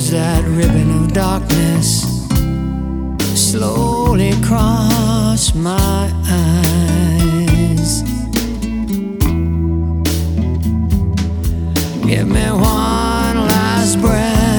as that ribbon of darkness slowly crossed my eyes. Give me one last breath